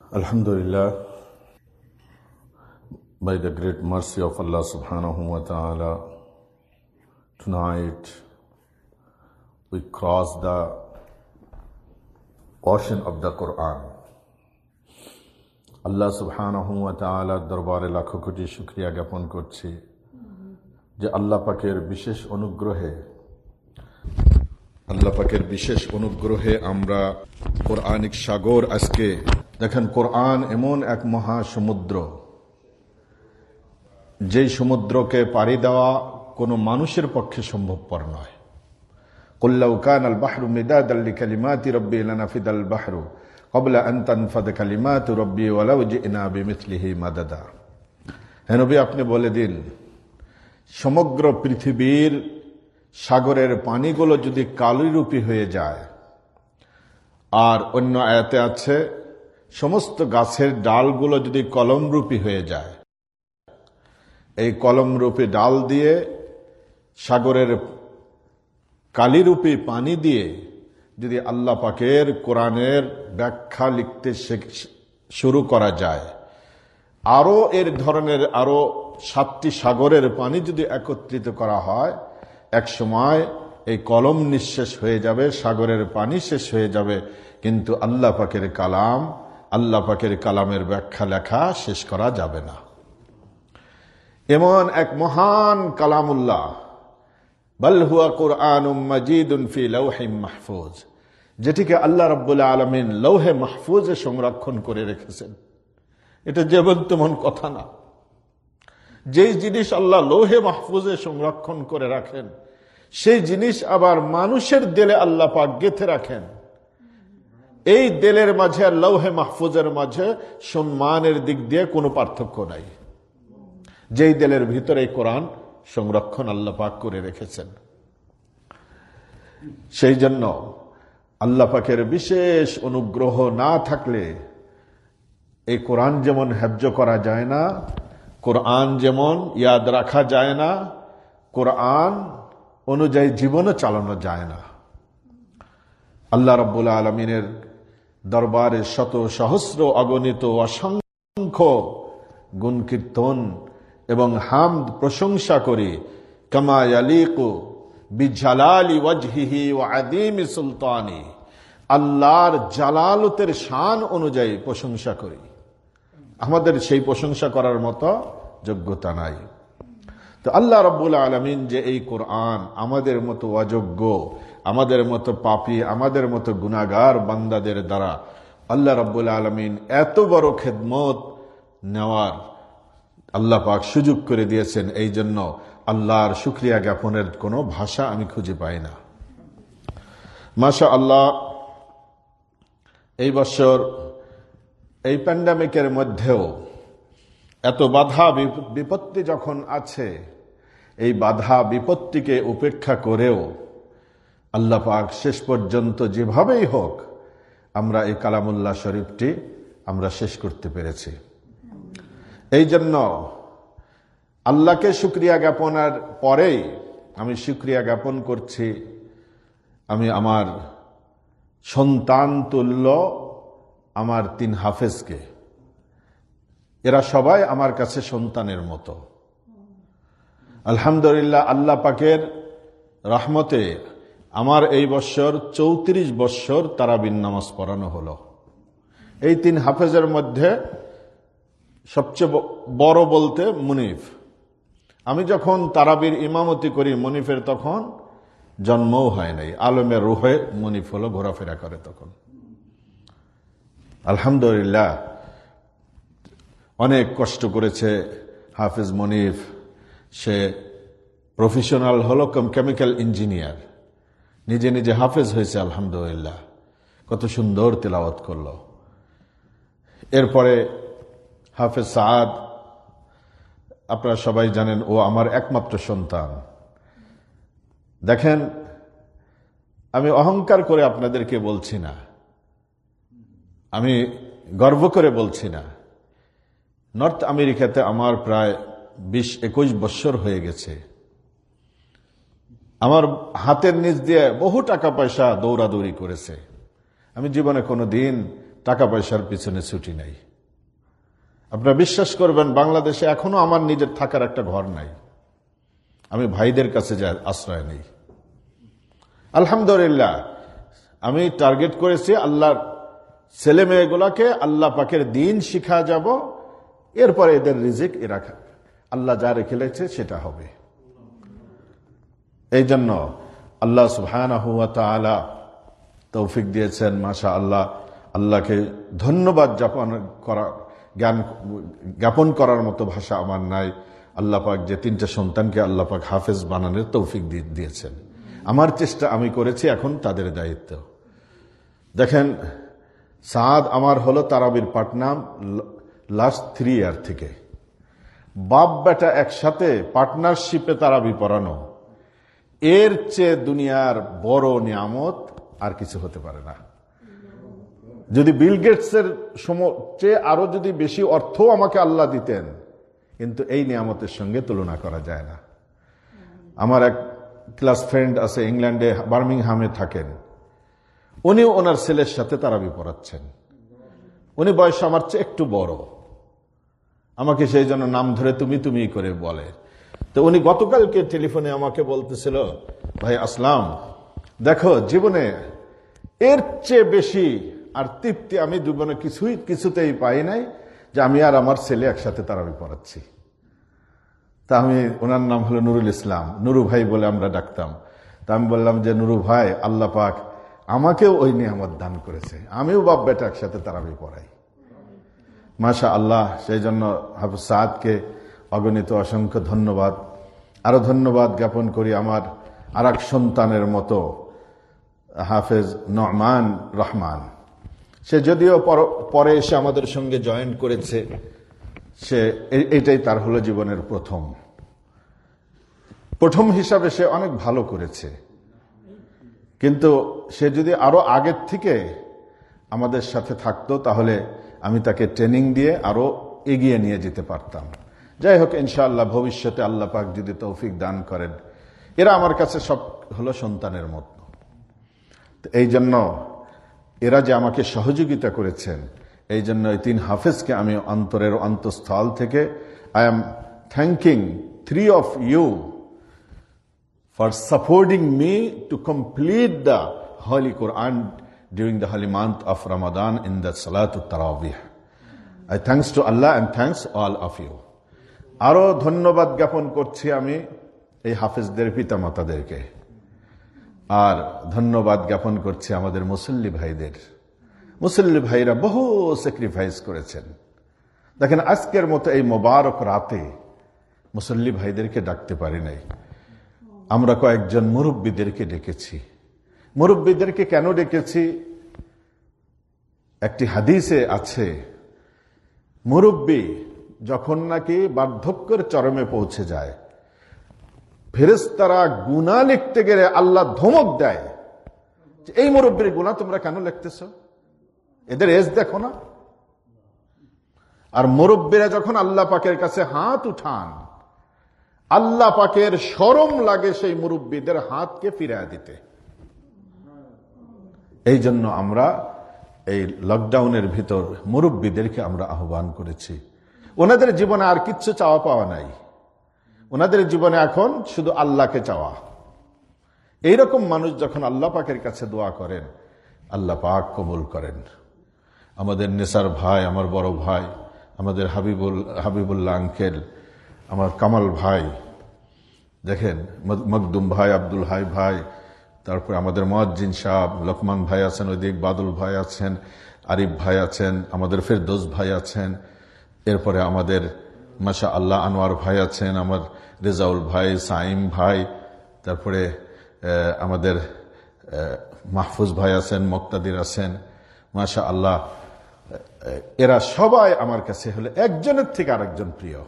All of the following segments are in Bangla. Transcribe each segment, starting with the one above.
Alhamdulillah, by the great mercy of Allah subhanahu wa ta'ala, tonight we cross the ocean of the Quran. Allah subhanahu wa ta'ala দরবারে লাখো কোটি শুকরিয়া জ্ঞাপন করছি যে আল্লাহ পাকের বিশেষ অনুগ্রহে আমরা কোরআনিক সাগর আজকে দেখেন। কোরআন এমন এক মহাসমুদ্র, যেই সমুদ্রকে পাড়ি দেওয়া কোনো মানুষের পক্ষে সম্ভবপর নয়। কুল লাউ কানাল বাহরু মিদাদাল লিকালিমাতি রাব্বি লানাফিদাল বাহরু ক্বাবলা আন তানফাদা কালিমাতু রাব্বি ওয়ালাউ জিনা বিমিসলিহি মাদাদা। হে নবী, আপনি বলে দিন, সমগ্র পৃথিবীর সাগরের পানিগুলো যদি কালিরূপী হয়ে যায়, আর অন্য আয়াতে আছে সমস্ত গাছের ডালগুলো যদি কলমরূপী হয়ে যায়, এই কলমরূপী ডাল দিয়ে সাগরের কালিরূপী পানি দিয়ে যদি আল্লাহ পাকের কোরআনের ব্যাখ্যা লিখতে শুরু করা যায়, আরো এর ধরনের আরো 7টি সাগরের পানি যদি একত্রিত করা হয়, এক সময় এই কলম নিঃশেষ হয়ে যাবে, সাগরের পানি শেষ হয়ে যাবে, কিন্তু আল্লাহ পাকের কালামের ব্যাখ্যা লেখা শেষ করা যাবে না। এমন এক মহান কালামুল্লাহ, বাল হুয়া কুরআনুম মাজিদুন ফি লাওহিম মাহফুজ, যেটিকে আল্লাহ রাব্বুল আলামিন লৌহে মাহফুজে সংরক্ষণ করে রেখেছেন। এটা যেমন তেমন কথা না। যেই জিনিস আল্লাহ লৌহে মাহফুজে সংরক্ষণ করে রাখেন, সেই জিনিস আবার মানুষের দিলে আল্লাহ পাক গেঁথে রাখেন। এই দিলের মাঝে আর লৌহে মাহফুজের মাঝে সম্মানের দিক দিয়ে কোনো পার্থক্য নাই। যেই দিলের ভিতরে কোরআন সংরক্ষণ আল্লাহ পাক করে রেখেছেন, সেই জন্য আল্লাহ পাকের বিশেষ অনুগ্রহ না থাকলে এই কোরআন যেমন হেফজ করা যায় না, কোরআন যেমন ইয়াদ রাখা যায় না, কোরআন অনুযায়ী জীবনও চালানো যায় না। আল্লাহ রাব্বুল আলামিনের দরবারে শত সহস্র অগণিত অসংখ্য গুণ কীর্তন এবং হামদ প্রশংসা করি, কামা ইয়ালিকু বিজালালি ওয়াজহিহি ওয়া আযীমি সুলতানি, আল্লাহর জালালতের শান অনুযায়ী প্রশংসা করি। আমাদের সেই প্রশংসা করার মতো যোগ্যতা নাই। তো আল্লাহ রাব্বুল আলামিন যে এই কোরআন আমাদের মতো অযোগ্য, আমাদের মতো পাপী, আমাদের মতো গুনাহগার বান্দাদের দ্বারা আল্লাহ রাব্বুল আলামিন এত বড় খেদমত নেওয়ার আল্লাহ পাক সুযোগ করে দিয়েছেন, এই জন্য আল্লাহর শুকরিয়া জ্ঞাপনের কোনো ভাষা আমি খুঁজে পাই না। মাশাআল্লাহ, এই বছর এই প্যান্ডামিকের মধ্যেও এত বাধা বিপত্তি যখন আছে, এই বাধা বিপত্তিকে উপেক্ষা করেও আল্লাহ পাক শেষ পর্যন্ত যেভাবেই হোক আমরা এই কালামুল্লাহ শরীফটি আমরা শেষ করতে পেরেছি। এই জন্য আল্লাহকে শুকরিয়া জ্ঞাপনের পরেই আমি শুকরিয়া জ্ঞাপন করছি আমি আমার সন্তান তুল্য আমার 3 হাফেজকে। এরা সবাই আমার কাছে সন্তানের মতো। আলহামদুলিল্লাহ, আল্লাহ পাকের রহমতে আমার এই বছর 34 বছর তারাবির নামাজ পড়ানো হলো। এই 3 হাফেজের মধ্যে সবচেয়ে বড় বলতে মুনিফ। আমি যখন তারাবির ইমামতি করি, মুনিফের তখন জন্মও হয় নাই, আলমের রুহে মুনিফ হলো, ঘোরাফেরা করে তখন। আলহামদুলিল্লাহ, অনেক কষ্ট করেছে হাফেজ মুনিফ। সে প্রফেশনাল হলো কেমিক্যাল ইঞ্জিনিয়ার, নিজে নিজে হাফেজ হয়েছে। আলহামদুলিল্লাহ, কত সুন্দর তেলাওয়াত করলো। এরপরে হাফেজ সাদ, আপনারা সবাই জানেন ও আমার একমাত্র সন্তান। দেখেন, আমি অহংকার করে আপনাদেরকে বলছি না, আমি গর্ব করে বলছি না। নর্থ আমেরিকাতে আমার প্রায় 20-21 বছর হয়ে গেছে। আমার হাতের নিচ দিয়ে বহু টাকা পয়সা দৌড়াদৌড়ি করেছে। আমি জীবনে কোনো দিন টাকা পয়সার পিছনে ছুটি নাই। আপনারা বিশ্বাস করবেন, বাংলাদেশে এখনো আমার নিজের থাকার একটা ঘর নাই, আমি ভাইদের কাছে যা আশ্রয় নেই। আলহামদুলিল্লাহ, আমি টার্গেট করেছি আল্লাহর ছেলে মেয়েগুলাকে আল্লাহ পাকের দিন শিখা যাব, এরপরে এদের রিজিক এরা আল্লাহ যা রেখেছে সেটা হবে। এই জন্য আল্লাহ সুবহানাহু ওয়া তাআলা তৌফিক দিয়েছেন। মাশা আল্লাহ, আল্লাহকে ধন্যবাদ জ্ঞাপন করার মতো ভাষা আমার নাই। আল্লাহ পাক যে 3টে সন্তানকে আল্লাহ পাক হাফেজ বানানোর তৌফিক দিয়েছেন। আমার চেষ্টা আমি করেছি, এখন তাদের দায়িত্ব। দেখেন, সাদ আমার হলো তারাবির পার্টনার লাস্ট 3 ইয়ার থেকে। বাপ বেটা একসাথে পার্টনারশিপে তারাবি পড়ানো, এর চেয়ে দুনিয়ার বড় নিয়ামত আর কিছু হতে পারে না। যদি বিল গেটসের চেয়ে আরো যদি বেশি অর্থ আমাকে আল্লাহ দিতেন, কিন্তু এই নিয়ামতের সঙ্গে তুলনা করা যায় না। আমার এক ক্লাস ফ্রেন্ড আছে, ইংল্যান্ডে বার্মিংহামে থাকেন। উনি ওনার ছেলের সাথে তারাবি পড়াচ্ছেন। উনি বয়স আমার চেয়ে একটু বড়, আমাকে সেই জন্য নাম ধরে তুমি তুমি করে বলে। তো উনি গতকালকে টেলিফোনে আমাকে বলতেছিল, ভাই আসলাম, দেখো জীবনে এর চেয়ে বেশি আর তৃপ্তি আমি জীবনে কিছুতেই পাই নাই যে আমি আর আমার ছেলে একসাথে তারাবি পড়াচ্ছি। তা আমি, ওনার নাম হলো নুরুল ইসলাম, নুরু ভাই বলে আমরা ডাকতাম। তা আমি বললাম যে নুরু ভাই, আল্লাহ পাক আমাকেও ওই নিয়ামত দান করেছে, আমিও বাপ বেটা একসাথে তারাবি পড়াই। মাশা আল্লাহ। সেই জন্য হাফেজ সাদকে অগণিত অসংখ্য ধন্যবাদ। আরো ধন্যবাদ জ্ঞাপন করি আমার আর এক সন্তানের মতো হাফেজ নোমান রহমান। সে যদিও পরে এসে আমাদের সঙ্গে জয়েন করেছে, সে এটাই তার হলো জীবনের প্রথম হিসাবে সে অনেক ভালো করেছে। কিন্তু সে যদি আরো আগের থেকে আমাদের সাথে থাকতো, তাহলে আমি তাকে ট্রেনিং দিয়ে আরো এগিয়ে নিয়ে যেতে পারতাম। যাই হোক, ইনশাআল্লাহ ভবিষ্যতে আল্লাহ পাক যদি তৌফিক দান করেন, এরা আমার কাছে সব হলো সন্তানের মতো। এই জন্য এরা যে আমাকে সহযোগিতা করেছেন, এই জন্য এই 3 হাফেজকে আমি অন্তরের অন্তঃস্থল থেকে I am thanking 3 of you for supporting me to complete the Holy Quran during the holy month of Ramadan in the Salatul Tarawih. I thanks to Allah and thanks all of you. আরো ধন্যবাদ জ্ঞাপন করছি আমি এই হাফেজদের পিতামাতাদেরকে, আর ধন্যবাদ জ্ঞাপন করছি আমাদের মুসল্লি ভাইদের। মুসল্লি ভাইরা বহু স্যাক্রিফাইস করেছেন। দেখেন, আজকের মতো এই মোবারক রাতে মুসল্লি ভাইদেরকে ডাকতে পারি নাই, আমরা কয়েকজন মুরব্বীদেরকে ডেকেছি। মুরব্বীদেরকে কেন ডেকেছি? একটি হাদিসে আছে, মুরব্বী যখন নাকি বার্ধক্যের চরমে পৌঁছে যায়, ফেরেশতারা গুনাহ লিখতে গেলে আল্লাহ ধমক দেয় যে এই মুরব্বীর গুনাহ তোমরা কেন লিখতেছ, এদের এজ দেখো না। আর মুরব্বীরা যখন আল্লাহ পাকের কাছে হাত উঠান, আল্লাহ পাকের শরম লাগে সেই মুরব্বীদের হাতকে ফিরিয়ে দিতে। এই জন্য আমরা এই লকডাউনের ভিতর মুরব্বীদেরকে আমরা আহ্বান করেছি। ওনাদের জীবনে আর কিচ্ছু চাওয়া পাওয়া নাই, ওনাদের জীবনে এখন শুধু আল্লাহকে চাওয়া। এইরকম মানুষ যখন আল্লাহ পাকের কাছে দোয়া করেন, আল্লাহ পাক কবুল করেন। আমাদের নেসার ভাই, আমার বড় ভাই, আমাদের হাবিবুল্লাহ আঙ্কেল, আমার কামাল ভাই, দেখেন মকদুম ভাই, আব্দুল হাই ভাই, তারপরে আমাদের মুয়াজ্জিন সাহেব, লোকমান ভাই আছেন, ওইদিক বাদল ভাই আছেন, আরিফ ভাই আছেন, আমাদের ফেরদৌস ভাই আছেন, এরপরে আমাদের মাশা আল্লাহ আনোয়ার ভাই আছেন, আমার রেজাউল ভাই, সাইম ভাই, তারপরে আমাদের মাহফুজ ভাই আছেন, মুক্তাদির আছেন, মাশা আল্লাহ। এরা সবাই আমার কাছে হলে একজনের থেকে আরেকজন প্রিয়।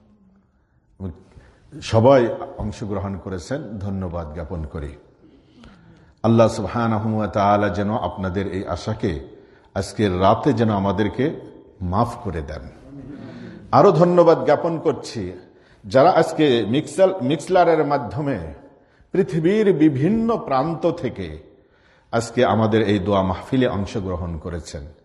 সবাই অংশগ্রহণ করেছেন, ধন্যবাদ জ্ঞাপন করি। আল্লাহ সুবহানাহু ওয়া তাআলা যেন আপনাদের এই আশাকে আজকের রাতে যেন আমাদেরকে মাফ করে দেন। আরো ধন্যবাদ জ্ঞাপন করছি যারা আজকে মিক্সলারের মাধ্যমে পৃথিবীর বিভিন্ন প্রান্ত থেকে আজকে আমাদের এই দোয়া মাহফিলে অংশগ্রহণ করেছেন।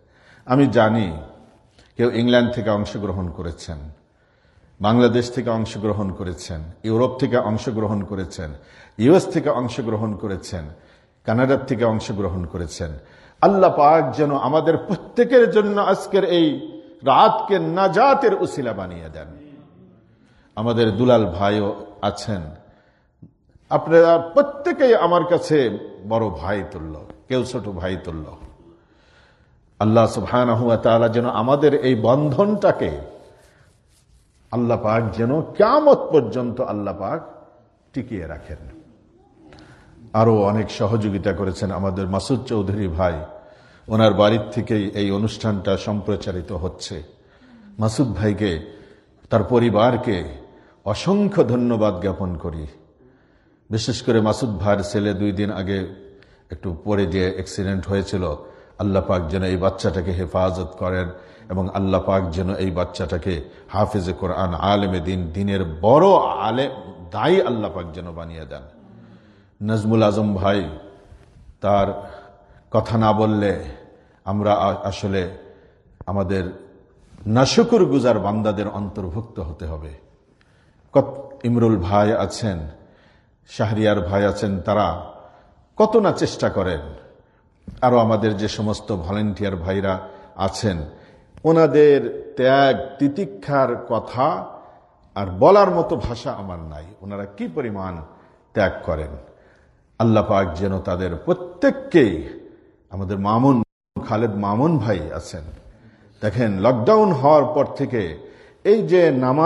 আমি জানি কেউ ইংল্যান্ড থেকে অংশগ্রহণ করেছেন, বাংলাদেশ থেকে অংশগ্রহণ করেছেন, ইউরোপ থেকে অংশগ্রহণ করেছেন, ইউএস থেকে অংশগ্রহণ করেছেন, কানাডার থেকে অংশগ্রহণ করেছেন। আল্লাহ পাক যেন আমাদের প্রত্যেকের জন্য আজকের এই রাতকে নাজাতের উসিলা বানিয়ে দেন। আমাদের দুলাল ভাইও আছেন, আপনারা প্রত্যেকেই আমার কাছে বড় ভাই তুল্য, কেউ ছোট ভাই তুল্য। আল্লাহ সুবহানাহু ওয়া তাআলা যেন আমাদের এই বন্ধনটাকে আল্লাহ পাক যেন কিয়ামত পর্যন্ত আল্লাহ পাক টিকিয়ে রাখেন। আরো অনেক সহযোগিতা করেছেন আমাদের মাসুদ চৌধুরী ভাই, ওনার বাড়ির থেকেই এই অনুষ্ঠানটা সম্প্রচারিত হচ্ছে। মাসুদ ভাইকে, তার পরিবারকে অসংখ্য ধন্যবাদ জ্ঞাপন করি। বিশেষ করে মাসুদ ভাইয়ের ছেলে 2 দিন আগে একটু পরে যে অ্যাক্সিডেন্ট হয়েছিল, আল্লাহ পাক যেন এই বাচ্চাটাকে হেফাজত করেন এবং আল্লাহ পাক যেন এই বাচ্চাটাকে হাফেজে কোরআন, আলেমে দিন, দিনের বড় আলেম দায়ী আল্লাহ পাক যেন বানিয়ে দেন। নজমুল আজম ভাই, তার কথা না বললে আমরা আসলে আমাদের নাশুকুর গুজার বান্দাদের অন্তর্ভুক্ত হতে হবে। ইমরুল ভাই আছেন, শাহরিয়ার ভাই আছেন, তারা কত না চেষ্টা করেন। আরো আমাদের যে সমস্ত ভলেন্টিয়ার ভাইরা আছেন, ওনাদের ত্যাগ তিতিক্ষার কথা আর বলার মতো ভাষা আমার নাই। ওনারা কি পরিমাণ ত্যাগ করেন। আল্লাহ পাক যেন তাদের প্রত্যেককেই, আমাদের মামুন, খালেদ মামুন ভাই আছেন, দেখেন লকডাউন হওয়ার পর থেকে এই যে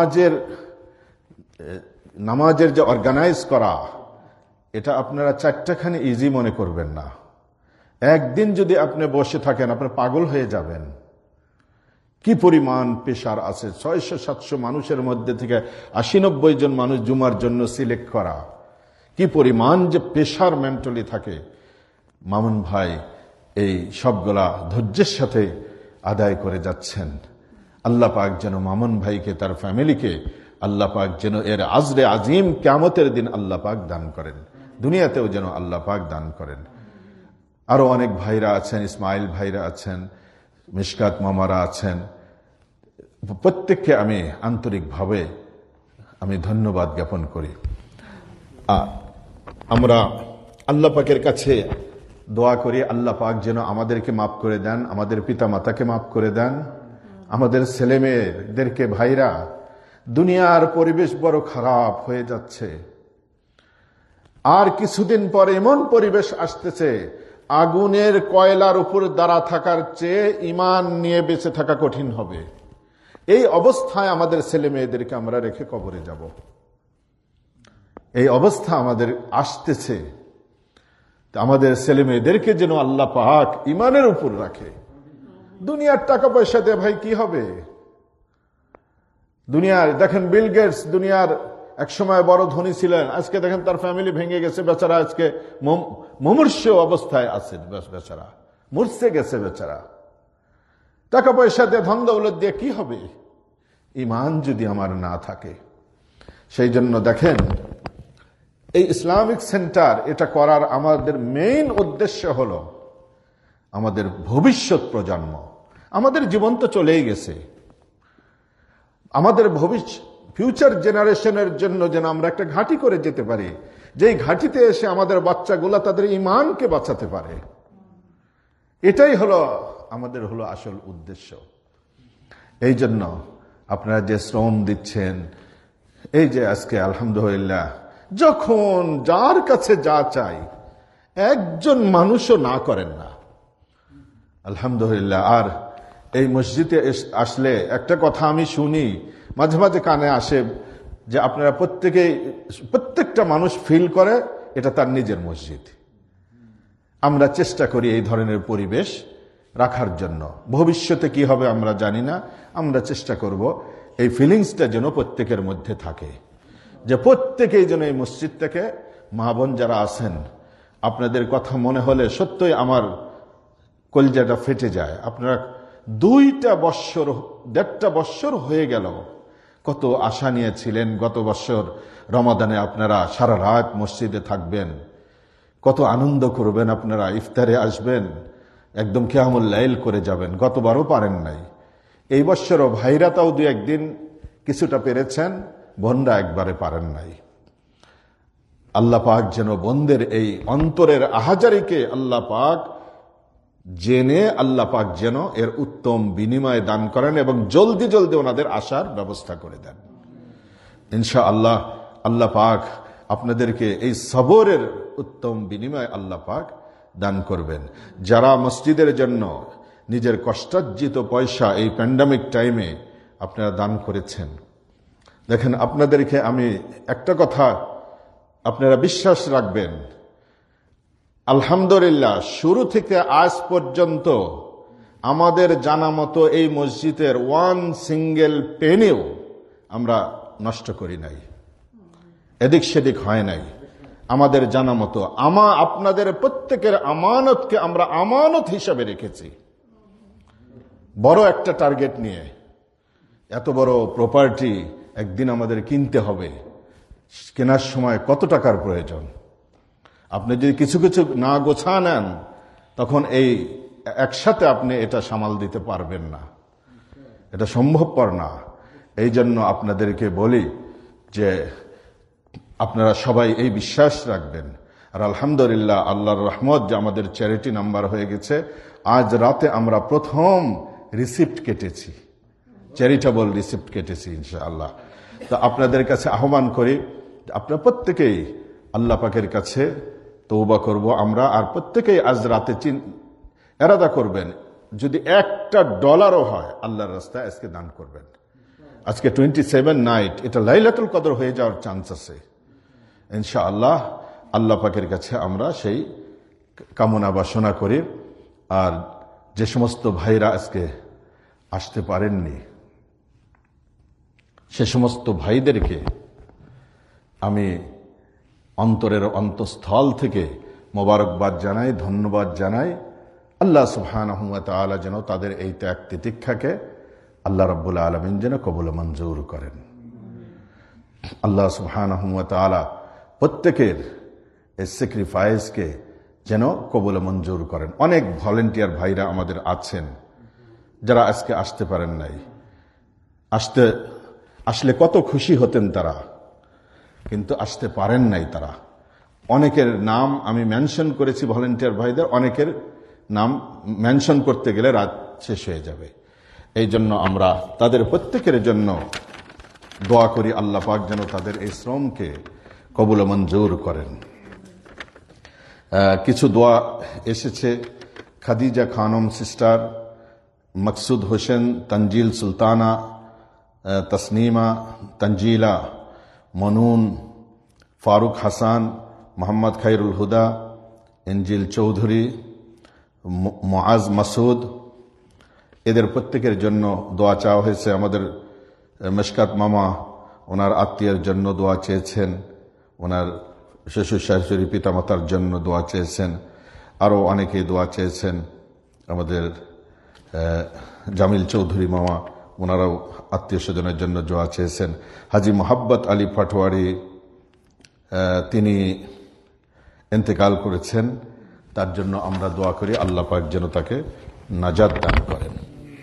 নামাজের যে অর্গানাইজ করা, এটা আপনারা 4টাখানি ইজি মনে করবেন না। একদিন যদি আপনি বসে থাকেন, আপনি পাগল হয়ে যাবেন। কি পরিমাণ পেশার আছে, 600-700 মানুষের মধ্যে থেকে 80-90 জন মানুষ জুমার জন্য সিলেক্ট করা, কি পরিমাণ যে পেশার মেন্টালি থাকে। মামুন ভাই এই সবগুলা ধৈর্যের সাথে আদায় করে যাচ্ছেন। আল্লাহ পাক যেন মামুন ভাইকে, তার ফ্যামিলিকে আল্লাহ পাক যেন এর আজরে আজিম কিয়ামতের দিন আল্লাহ পাক দান করেন, দুনিয়াতেও যেন আল্লাহ পাক দান করেন। আরো অনেক ভাইরা আছেন, ইসমাইল ভাইরা আছেন, মিশকাত মামারা আছেন, প্রত্যেককে আমি আন্তরিকভাবে আমি ধন্যবাদ জ্ঞাপন করি। আমরা আল্লাহ পাকের কাছে দোয়া করি, আল্লাহ পাক যেন আমাদেরকে মাফ করে দেন, আমাদের পিতা মাতাকে মাফ করে দেন, আমাদের ছেলে মেয়েদেরকে। ভাইরা, দুনিয়ার পরিবেশ বড় খারাপ হয়ে যাচ্ছে। আর কিছুদিন পর এমন পরিবেশ আসতেছে, আগুনের কয়লার উপর দাঁড়া থাকার চেয়ে ঈমান নিয়ে বেঁচে থাকা কঠিন হবে। এই অবস্থায় আমাদের ছেলে মেয়েদেরকে আমরা রেখে কবরে যাব। এই অবস্থা আমাদের আসতেছে। আমাদের ছেলে মেয়েদেরকে যেন আল্লাহ পাক ঈমানের উপর রাখে। দুনিয়ার টাকা পয়সা দিয়ে ভাই কি হবে? দুনিয়ার দেখেন, বিল গেটস দুনিয়ার একসময় বড় ধনী ছিলেন, আজকে দেখেন তার ফ্যামিলি ভেঙে গেছে, বেচারা আজকে মুমূর্ষ অবস্থায় আছেন, বেচারা মরছে গেছে বেচারা। টাকা পয়সা দিয়ে, ধন দৌলত দিয়ে কি হবে ঈমান যদি আমার না থাকে? সেই জন্য দেখেন, এই ইসলামিক সেন্টার এটা করার আমাদের মেইন উদ্দেশ্য হলো আমাদের ভবিষ্যৎ প্রজন্ম। আমাদের জীবন তো চলেই গেছে, আমাদের ফিউচার জেনারেশনের জন্য যেন আমরা একটা ঘাঁটি করে যেতে পারি, যেই ঘাঁটিতে এসে আমাদের বাচ্চাগুলা তাদের ঈমানকে বাঁচাতে পারে। এটাই হলো আমাদের আসল উদ্দেশ্য। এই জন্য আপনারা যে শ্রম দিচ্ছেন, এই যে আজকে আলহামদুলিল্লাহ, যখন যার কাছে যা চাই একজন মানুষও না করেন না, আলহামদুলিল্লাহ। আর এই মসজিদে আসলে একটা কথা আমি শুনি, মাঝে মাঝে কানে আসে, যে আপনারা প্রত্যেকটা মানুষ ফিল করে এটা তার নিজের মসজিদ। আমরা চেষ্টা করি এই ধরনের পরিবেশ রাখার জন্য। ভবিষ্যতে কি হবে আমরা জানি না, আমরা চেষ্টা করব এই ফিলিংসটা যেন প্রত্যেকের মধ্যে থাকে, যে প্রত্যেকেই যেন এই মসজিদটাকে, মা বোন যারা আছেন, আপনাদের কথা মনে হলে সত্যই আমার কলজাটা ফেটে যায়। আপনারা 1.5 বৎসর হয়ে গেল, কত আশা নিয়েছিলেন। গত বছর রমাদানে আপনারা সারা রাত মসজিদে থাকবেন, কত আনন্দ করবেন, আপনারা ইফতারে আসবেন, একদম কিয়ামুল লাইল করে যাবেন, গতবারও পারেন নাই। এই বৎসরও ভাইরা তাও 2-1 দিন কিছুটা পেরেছেন, বোনরা একবারে পারেন নাই। আল্লাহ পাক যেন বোনদের এই অন্তরের আহাজারিকে আল্লাহ পাক জেনে আল্লাহ পাক যেন এর উত্তম বিনিময় দান করেন এবং জলদি জলদি ওনাদের আসার ব্যবস্থা করে দেন ইনশাআল্লাহ। আল্লাহ পাক আপনাদেরকে এই সবরের উত্তম বিনিময় আল্লাহ পাক দান করবেন। যারা মসজিদের জন্য নিজের কষ্টার্জিত পয়সা এই প্যান্ডামিক টাইমে আপনারা দান করেছেন, দেখেন আপনাদেরকে আমি একটা কথা আপনারা বিশ্বাস রাখবেন, আলহামদুলিল্লাহ শুরু থেকে আজ পর্যন্ত আমাদের জানা মতো এই মসজিদের 1 সিঙ্গেল পেনিও আমরা নষ্ট করি নাই, এদিক সেদিক হয় নাই। আমাদের জানা মতো আপনাদের প্রত্যেকের আমানতকে আমরা আমানত হিসাবে রেখেছি, বড় একটা টার্গেট নিয়ে। এত বড় প্রপার্টি একদিন আমাদের কিনতে হবে, কেনার সময় কত টাকার প্রয়োজন। আপনি যদি কিছু কিছু না গোছা নেন, তখন এই একসাথে আপনি এটা সামাল দিতে পারবেন না, এটা সম্ভবপর না। এই জন্য আপনাদেরকে বলি যে আপনারা সবাই এই বিশ্বাস রাখবেন। আর আলহামদুলিল্লাহ আল্লাহর রহমত যে আমাদের চ্যারিটি নাম্বার হয়ে গেছে। আজ রাতে আমরা প্রথম রিসিপ্ট কেটেছি, চ্যারিটেবল রিসিপ্ট কেটেছি ইনশাআল্লাহ। তো আপনাদের কাছে আহ্বান করি, আপনারা প্রত্যেকেই আল্লাহ পাকের কাছে তওবা করব আমরা, আর প্রত্যেকেই আজ রাতে এরাদা করবেন যদি $1 হয় আল্লাহর রাস্তায় আজকে দান করবেন। আজকে 27 নাইট, এটা লাইলাতুল কদর হয়ে যাওয়ার চান্স আছে ইনশাআল্লাহ। আল্লাহ পাকের কাছে আমরা সেই কামনা বাসনা করি। আর যে সমস্ত ভাইরা আজকে আসতে পারেননি, সে সমস্ত ভাইদেরকে আমি অন্তরের অন্তঃস্থল থেকে মোবারকবাদ জানাই, ধন্যবাদ জানাই। আল্লাহ সুবহানাহু ওয়া তাআলা যেন তাদের এই ত্যাগ তিতিক্ষাকে আল্লাহ রাব্বুল আলামিন যেন কবুল মঞ্জুর করেন। আল্লাহ সুবহানাহু ওয়া তাআলা প্রত্যেকের এই স্যাক্রিফাইসকে যেন কবুল মঞ্জুর করেন। অনেক ভলেন্টিয়ার ভাইরা আমাদের আছেন যারা আজকে আসতে পারেন নাই, আসলে কত খুশি হতেন তারা, কিন্তু আসতে পারেন নাই তারা। অনেকের নাম আমি মেনশন করেছি ভলেন্টিয়ার ভাইদের, অনেকের নাম মেনশন করতে গেলে রাত শেষ হয়ে যাবে। এই জন্য আমরা তাদের প্রত্যেকের জন্য দোয়া করি, আল্লাহ পাক যেন তাদের এই শ্রমকে কবুল মঞ্জুর করেন। কিছু দোয়া এসেছে। খাদিজা খানম সিস্টার, মকসুদ হোসেন, তঞ্জিল সুলতানা, তসনিমা, তঞ্জিলা, মনুন, ফারুক হাসান, মোহাম্মদ খায়রুল হুদা, ইনজিল চৌধুরী, মুআজ মাসুদ, এদের প্রত্যেকের জন্য দোয়া চাওয়া হয়েছে। আমাদের মেশকাত মামা ওনার আত্মীয়ের জন্য দোয়া চেয়েছেন, ওনার শ্বশুর শাশুড়ি পিতামাতার জন্য দোয়া চেয়েছেন, আরও অনেকেই দোয়া চেয়েছেন। আমাদের জামিল চৌধুরী মামা ওনারাও আত্মীয় স্বজনের জন্য দোয়া চেয়েছেন। হাজি মোহাব্বত আলী পাটোয়ারি তিনি ইন্তেকাল করেছেন, তার জন্য আমরা দোয়া করি আল্লাহ পাক যেন তাকে নাজাত দান করেন।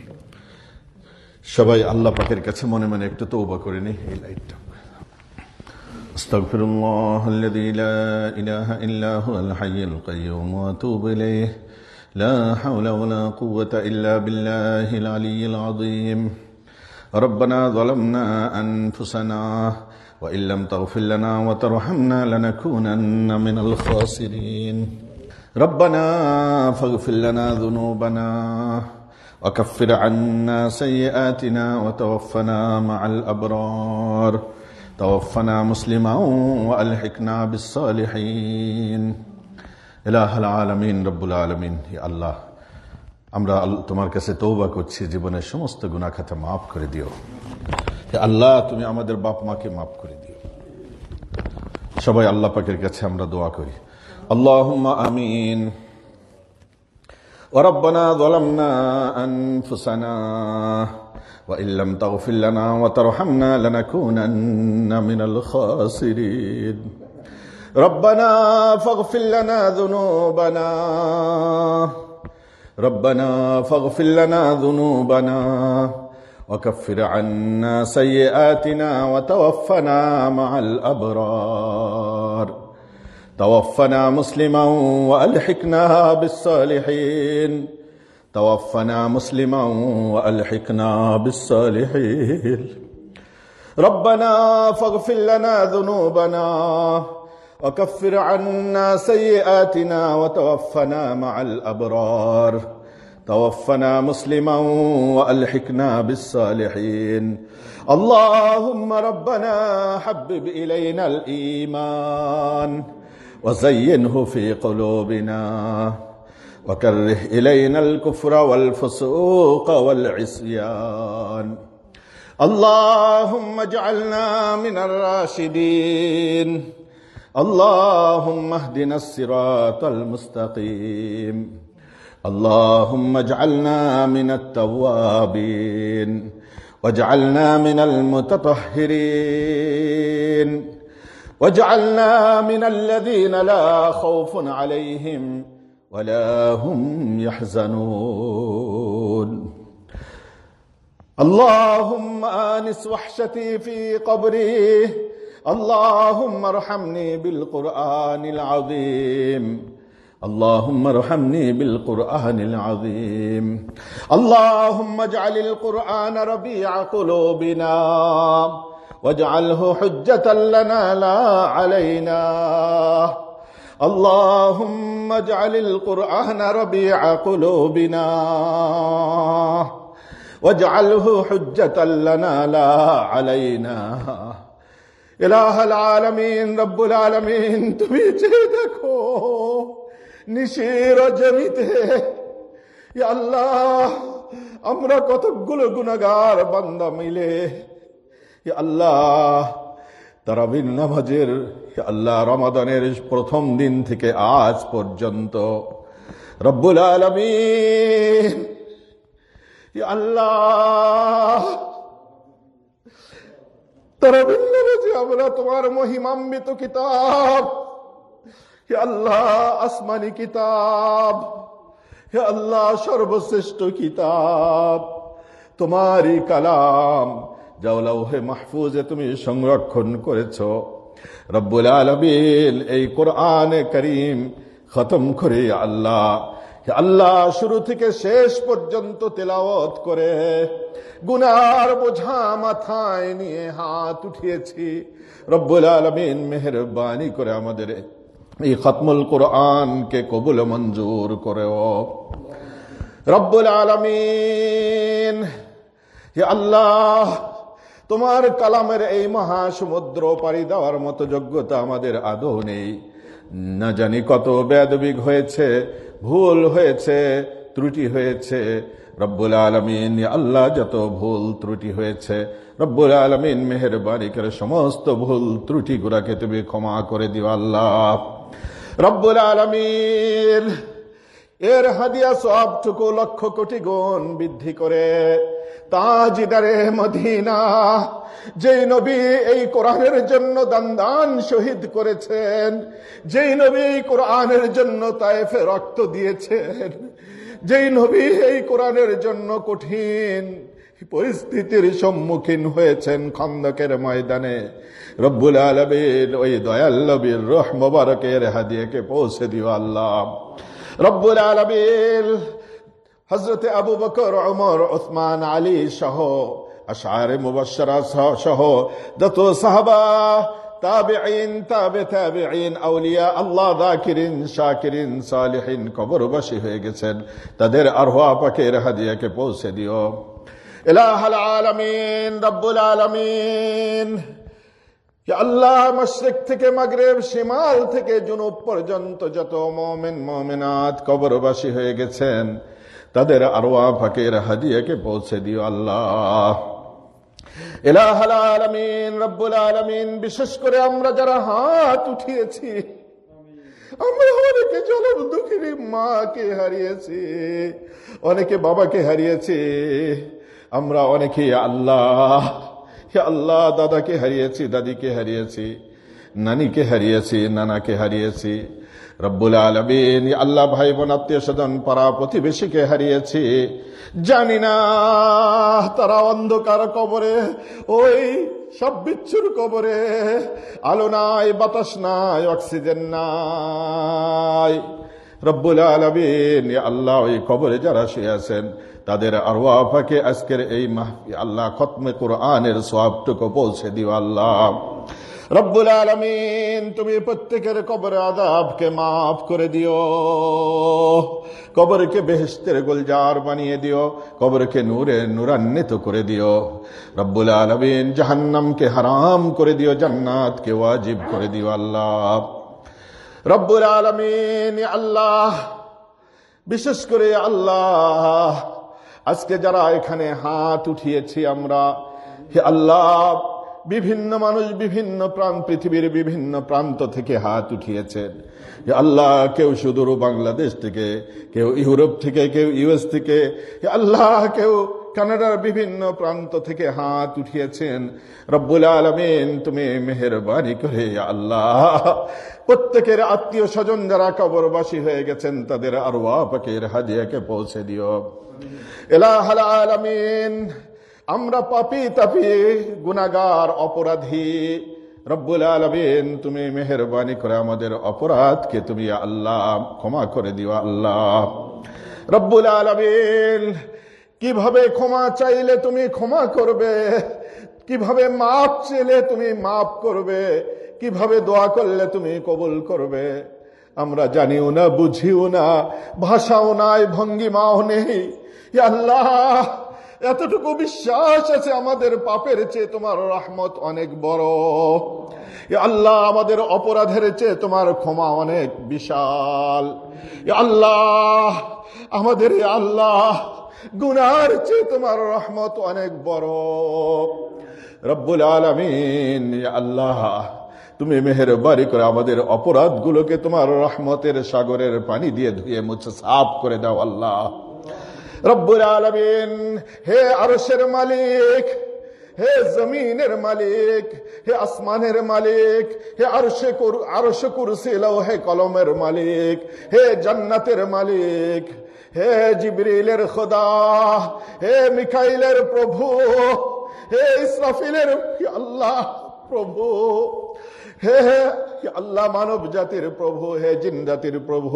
সবাই আল্লাহ পাকের কাছে মনে মনে একটু তওবা করে নি। এই লাইটটা আস্তাগফিরুল্লাহ আল্লাযী লা ইলাহা ইল্লা হুয়াল হাইয়ুল কাইয়্যুম ওয়া আতুবু ইলাইহি লা হাওলা ওয়া লা কুওয়াতা ইল্লা বিল্লাহিল আলিয়্যিল আযীম। ربنا ظلمنا أنفسنا وإن لم تغفر لنا وترحمنا لنكونن من الخاسرين. ربنا فاغفر لنا ذنوبنا وكفر عنا سيئاتنا وتوفنا مع الأبرار. توفنا مسلما وألحقنا بالصالحين. إله العالمين رب العالمين. يا الله আমরা তোমার কাছে তওবা করছি, জীবনের সমস্ত গুনাহ খাতা মাফ করে দিও। হে আল্লাহ, তুমি আমাদের বাপ মাকে মাফ করে দিও। সবাই আল্লাহ পাকের কাছে আমরা দোয়া করি। আল্লাহুম্মা আমিন। ওয়া রাব্বানা যালামনা আনফুসানা ওয়া ইল্লাম তাগফির লানা ওয়া তারহামনা লানাকুনান্না মিনাল খাসিরিন। ربنا فاغفر لنا ذنوبنا ربنا فاغفر لنا ذنوبنا وكفر عنا سيئاتنا وتوفنا مع الأبرار توفنا مسلما وألحقنا بالصالحين توفنا مسلما وألحقنا بالصالحين ربنا فاغفر لنا ذنوبنا وكفر عنا سيئاتنا وتوفنا مع الأبرار توفنا مسلما وألحقنا بالصالحين اللهم ربنا حبب إلينا الإيمان وزينه في قلوبنا وكره إلينا الكفر والفسوق والعصيان اللهم اجعلنا من الراشدين اللهم اهدنا الصراط المستقيم اللهم اجعلنا من التوابين واجعلنا من المتطهرين واجعلنا من الذين لا خوف عليهم ولا هم يحزنون اللهم آنس وحشتي في قبري اللهم ارحمني بالقرآن العظيم اللهم ارحمني بالقرآن العظيم اللهم اجعل القرآن ربيع قلوبنا واجعله حجة لنا لا علينا اللهم اجعل القرآن ربيع قلوبنا واجعله حجة لنا لا علينا ইলাহ আলামিন রব্বুল আলামিন তুমি চেয়ে দেখো নিশির জমিতে ইয়া আল্লাহ আমরা কতগুলো গুনাহগার বান্দা মিলে ইয়া আল্লাহ তারাবির নামাজের ইয়া আল্লাহ রমাদানের প্রথম দিন থেকে আজ পর্যন্ত রব্বুল আলামিন ইয়া আল্লাহ তারাবির নামাজে আমরা তোমার মহিমান্বিত কিতাব হে আল্লাহ আসমানি কিতাব হে আল্লাহ সর্বশ্রেষ্ঠ কিতাব তোমারই কালাম যা লাউহে মাহফুজে তুমি সংরক্ষণ করেছো রব্বুল আলামিন এই কোরআনে কারীম খতম করে আল্লাহ হে আল্লাহ শুরু থেকে শেষ পর্যন্ত তেলাওয়াত করে গুনার বোঝা মাথায় নিয়ে হাত উঠিয়েছি রব্বুল আলামিন মেহেরবানি করে আমাদের এই খতমুল কোরআনকে কবুল মঞ্জুর করো রব্বুল আলামিন হে আল্লাহ তোমার কালামের এই মহাসমুদ্র পাড়ি দেওয়ার মতো যোগ্যতা আমাদের আদৌ নেই না জানি কত বেয়াদবি হয়েছে ভুল হয়েছে ত্রুটি হয়েছে রব্বুল আলামিন আল্লাহ যত ভুল ত্রুটি হয়েছে রব্বুল আলামিন মেহেরবানি করে সমস্ত ভুল ত্রুটি গুলাকে তুমি ক্ষমা করে দিও আল্লাহ রব্বুল আলামিন এর হাদিয়া সবটুকু লক্ষ কোটি গুণ বৃদ্ধি করে তাজদারে মদিনা যেই নবী এই কোরআনের জন্য দান শহীদ করেছেন যেই নবী কোরআনের জন্য তায়েফে রক্ত দিয়েছেন যেই নবী এই কোরআনের জন্য কঠিন পরিস্থিতির সম্মুখীন হয়েছেন খন্দকের ময়দানে রব্বুল আলামিন ওই দয়াল নবীর রূহ মুবারকের হাদিয়াকে পৌঁছে দিও আল্লাহ রব্বুল আলামিন হযরত আবু বকর ওমর ওসমান আলী সহ আশআরে মুবাশশারা সহ যত সাহাবা তাবিঈন তাবে তাবিঈন আউলিয়া আল্লাহ যাকিরিন শাকিরিন সালিহিন কবরবাসী হয়ে গেছেন তাদের আরওয়াহ পাকের হাদিয়াকে পৌঁছে দিও ইলাহুল আলামিন রব্বুল আলামিন ইয়া আল্লাহ মাশরিক থেকে মাগরিব শিমাল থেকে জুনুব পর্যন্ত যত মুমিন মুমিনাত কবরবাসী হয়ে গেছেন তাদের আরওয়াহ পাকের হাদিয়াকে পৌঁছে দিও আল্লাহ ইলাহুল আলামিন রব্বুল আলামিন বিশেষ করে আমরা যারা হাত উঠিয়েছি আমরা অনেকে জনম দুঃখিনী মাকে হারিয়েছি অনেকে বাবাকে হারিয়েছি আমরা অনেকে আল্লাহ আল্লাহ দাদাকে হারিয়েছি দাদিকে হারিয়েছি নানিকে হারিয়েছি নানাকে হারিয়েছি রব্বুল আলামিন, আল্লাহ ভাই বোন আত্মীয় স্বজন পাড়া প্রতিবেশীকে হারিয়েছি। জানি না তারা অন্ধকার কবরে, ওই সব বিচ্ছুর কবরে, আলো নাই, বাতাস নাই, অক্সিজেন নাই। রব্বুল আলামিন, আল্লাহ ওই কবরে যারা শুয়ে আছেন তাদের আরওয়াহ পাকে আজকের এই মাহফিল আল্লাহ খতমে কোরআনের সওয়াবটুকু পৌঁছে দিও আল্লাহ। রব্বুল আলামিন, তুমি প্রত্যেকের কবরে আযাবকে মাফ করে দিও, কবরকে বেহেশতের গুলজার বানিয়ে দিও, কবরকে নূরে নূরান্বিত করে দিও। রব্বুল আলামিন, জাহান্নামকে হারাম করে দিও, জান্নাতকে ওয়াজিব করে দিও আল্লাহ। রব্বুল আলামিন, আল্লাহ বিশেষ করে আল্লাহ আজকে যারা এখানে হাত উঠিয়েছি আমরা, হে আল্লাহ, বিভিন্ন মানুষ বিভিন্ন পৃথিবীর বিভিন্ন প্রান্ত থেকে হাত উঠিয়েছেন। হে আল্লাহ, কেউ সুদূর বাংলাদেশ থেকে, কেউ ইউরোপ থেকে, কেউ ইউএস থেকে, হে আল্লাহ, কেউ কানাডার বিভিন্ন প্রান্ত থেকে হাত উঠিয়েছেন। রব্বুল আলামিন, তুমি মেহেরবানি করে আল্লাহ প্রত্যেকের আত্মীয় স্বজন যারা কবরবাসী হয়ে গেছেন তাদের আরওয়াহ পাকের হাদিয়াকে পৌঁছে দিও। ইলাহুল আলামিন, আমরা পাপী তাপী গুনাহগার অপরাধী, রব্বুল আলামিন, তুমি মেহেরবানি করে আমাদের অপরাধকে তুমি আল্লাহ ক্ষমা করে দিও আল্লাহ। রব্বুল আলামিন, কিভাবে ক্ষমা চাইলে তুমি ক্ষমা করবে, কিভাবে মাপ চাইলে তুমি মাপ করবে, কিভাবে দোয়া করলে তুমি কবুল করবে আমরা জানিও না, বুঝিও না, ভাষাও নাই, ভঙ্গিমাও নেই। ইয়া আল্লাহ, এতটুকু বিশ্বাস আছে আমাদের পাপের চেয়ে তোমার রহমত অনেক বড়। ইয়া আল্লাহ, আমাদের অপরাধের চেয়ে তোমার ক্ষমা অনেক বিশাল। ইয়া আল্লাহ, আমাদের ইয়া আল্লাহ গুনার চেয়ে তোমার রহমত অনেক বড়। রব্বুল আলামিন, ইয়া আল্লাহ, তুমি মেহেরবানি করে আমাদের অপরাধগুলোকে তোমার রহমতের সাগরের পানি দিয়ে ধুয়ে মুছে সাফ করে দাও আল্লাহ। রব্বুল আলামিন, হে আরশের মালিক, হে জমিনের মালিক, হে আসমানের মালিক, হে আরশে কুরসি লৌহে কলমের মালিক, হে জান্নাতের মালিক, হে জিবরিলের খোদা, হে মিকাইলের প্রভু, হে ইসরাফিলের আল্লাহ প্রভু, হে আল্লাহ মানব জাতির প্রভু, হে জিন জাতির প্রভু,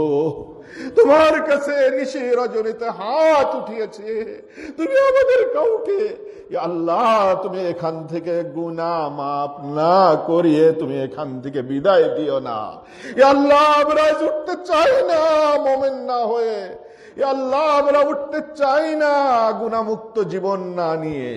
তোমার কাছে নিশি রজনীতে হাত উঠিয়েছে। তুমি আমাদের কাউকে আল্লাহ, তুমি এখান থেকে গুনাহ মাফ না করিয়ে তুমি এখান থেকে বিদায় দিও না। আল্লাহ, আমরা উঠতে চাই না মুমিন না হয়ে। আল্লাহ, আমরা উঠতে চাই না গুনাহমুক্ত জীবন না নিয়ে।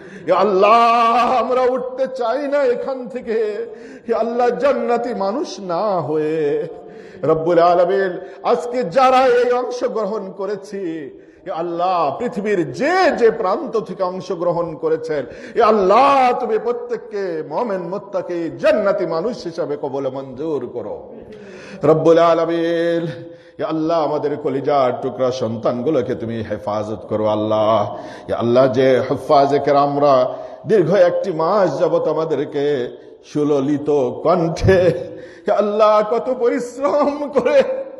আল্লাহ, আমরা উঠতে চাই না এখান থেকে আল্লাহ জান্নাতি মানুষ না হয়ে। রব্বুল আলামিন, আজকে যারা এই অংশগ্রহণ করেছি আল্লাহ, পৃথিবীর যে যে প্রান্ত থেকে অংশগ্রহণ করেছেন আল্লাহ, তুমি প্রত্যেককে মুমিন মুত্তাকি জান্নাতি মানুষ হিসাবে কবুল মঞ্জুর করো। রব্বুল আলামিন, আল্লাহ, আমাদের কলিজার টুকরা সন্তানগুলোকে তুমি হেফাজত করো আল্লাহ। আল্লাহ, যে হুফাজে কেরামরা দীর্ঘ একটি মাস যাবত আমাদেরকে সুললিত কণ্ঠে আল্লাহ কত পরিশ্রম করে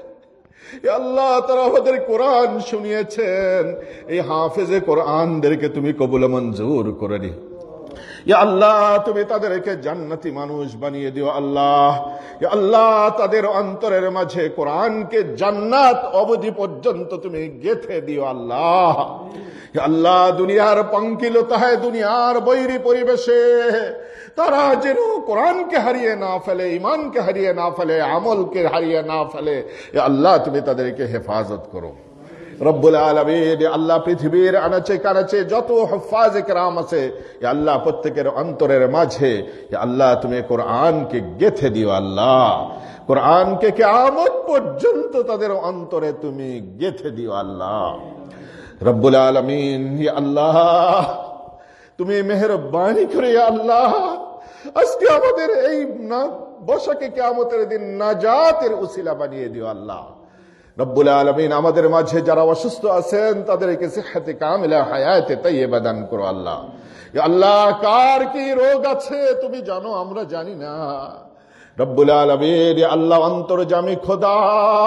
আল্লাহ তারা আমাদের কোরআন শুনিয়েছেন, এই হাফেজে কোরআনদেরকে তুমি কবুল মঞ্জুর করে দিও। ইয়া আল্লাহ, তুমি তাদেরকে জান্নাতি মানুষ বানিয়ে দিও আল্লাহ। ইয়া আল্লাহ, তাদের অন্তরের মাঝে কোরআনকে জান্নাত অবধি পর্যন্ত তুমি গেঁথে দিও আল্লাহ। ইয়া আল্লাহ, দুনিয়ার পঙ্কিলতায়, দুনিয়ার বৈরী পরিবেশে তারা যেন কোরআনকে হারিয়ে না ফেলে, ইমানকে হারিয়ে না ফেলে, আমলকে হারিয়ে না ফেলে। ইয়া আল্লাহ, তুমি তাদেরকে হেফাজত করো। রব্বুল আলামিন, আল্লাহ, পৃথিবীর আনাচে কানাচে যত হুফাজে কেরাম আছে আল্লাহ, প্রত্যেকের অন্তরের মাঝে আল্লাহ তুমি কোরআনকে গেঁথে দিও আল্লাহ। কোরআনকে কিয়ামত পর্যন্ত তাদের অন্তরে তুমি গেঁথে দিও আল্লাহ। রব্বুল আলামিন, আল্লাহ, তুমি মেহেরবানি করে আল্লাহ আজকে আমাদের এই বসাকে কিয়ামতের দিন নাজাতের উসিলা বানিয়ে দিও আল্লাহ। রব্বুল আলামিন, আমাদের মাঝে যারা অসুস্থ আছেন তাদেরকে সিহহাতে কামিলা, হায়াতে তাইয়্যিবা দান করো আল্লাহ। ইয়া আল্লাহ, কার কি রোগ আছে তুমি জানো, আমরা জানি না। রব্বুল আলামিন, আল্লাহ অন্তর্যামী খোদা,